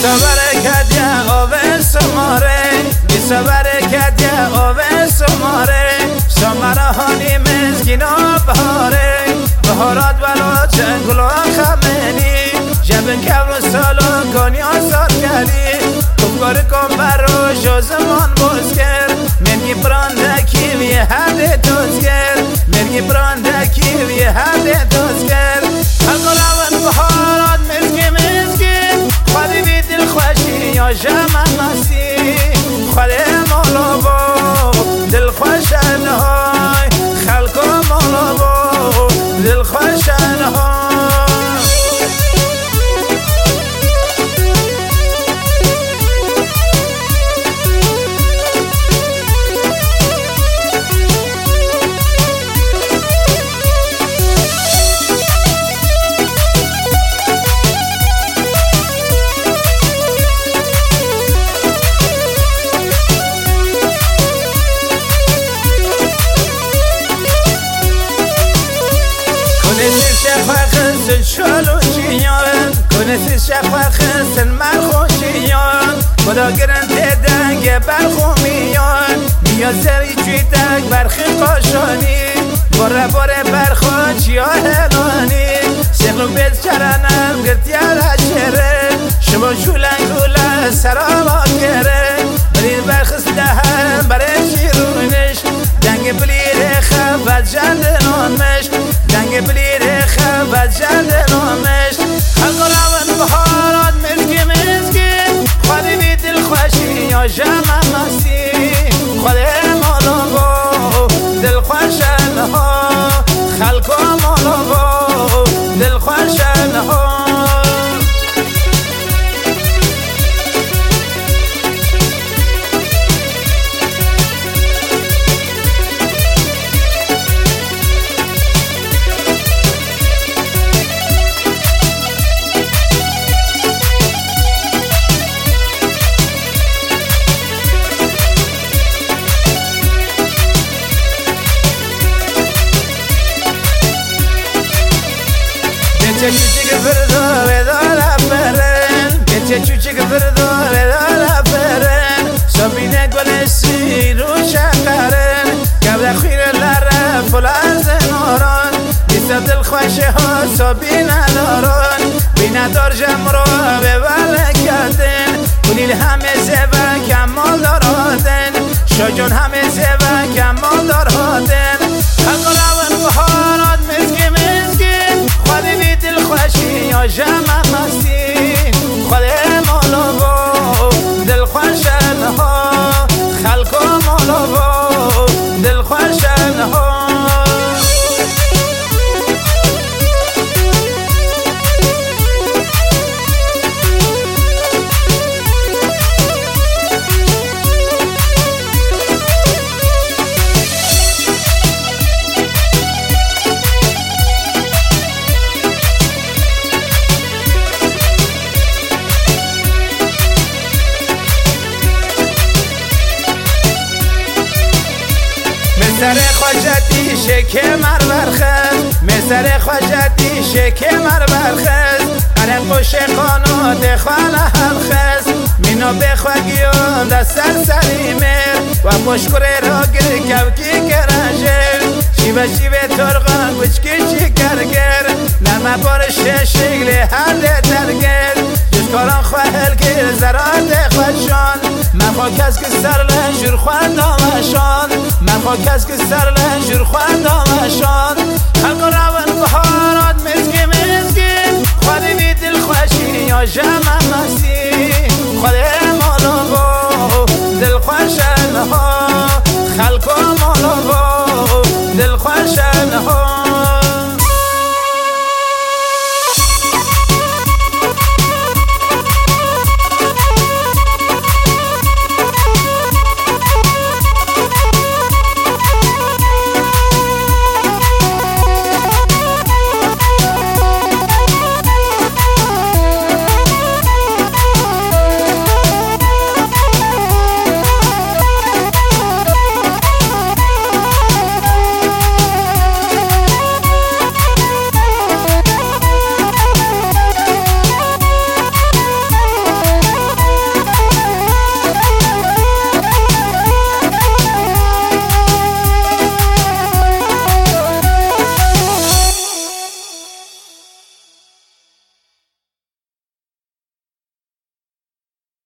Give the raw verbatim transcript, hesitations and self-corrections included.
برکت یا آوه سماره بیسا برکت یا آوه سماره سماره هانی مزگینا بهاره بهارات بلا چنگلا خمینی جبن کبر سالو کنی آزار کلی کفکار کن برو شو زمان بزگر منگی براندکی وی حد دوزگر منگی براندکی وی حد دوزگر حلقو روان بهارات مزگی مزگی خواهی بی دل خوشی یا جمع نسی خواهی مولا با دل خوشن های خلقو مولا با دل خوشن های خسن شالو چیان کنه شفا خسن من خوشیان خدا گرن تدنگ برخومیان میا سری چوی تک برخی قاشانی باره باره برخوا چیا هلانی سیغلو بیت چرنم گرتیال هجره شما شولن گوله سرابا گره برید برخص دهن برای شیرونش دنگ بلیر خفت جندنانمش دنگ بلیر خفت جندنانمش خلق روان بهارات مزگی مزگی خواهی بی دل خوشی یا جمع نسی خواهی مالا با دل خوشن ها خلق مالا با دل خوشن ها چوچک فردو بدالا برن گچه چوچک فردو بدالا برن سبینه گل سیرو شکرن قبل خیر لره فلان زناران بیسا دل خوشه ها سبینه دارن بینه دار جمرو به بله کردن کنیل همه زبا کمال دارادن شاجون همه زبا کمال دارادن حق روان بهارات مزگی مزگی خواهی بی دل خوشی یا جمع مستی خواهی مولا با دل خوشن ها خلق مولا با دل خوشن ها مسر خواجتی شکمر برخز مسر خواجتی شکمر برخز هر خوش قانات خانه هلخز مینا بخواگیان دستر سری مر و مشکره را گر کوکی کرنجر شیبه شیبه ترغان کچکی شکرگر نرمه بارش شکل هر ترگر جشکاران خواهل که زرات خوشان من خوا کس که سر لنجور خواندامشان من خوا کس که سر لنجور خواندامشان خلق را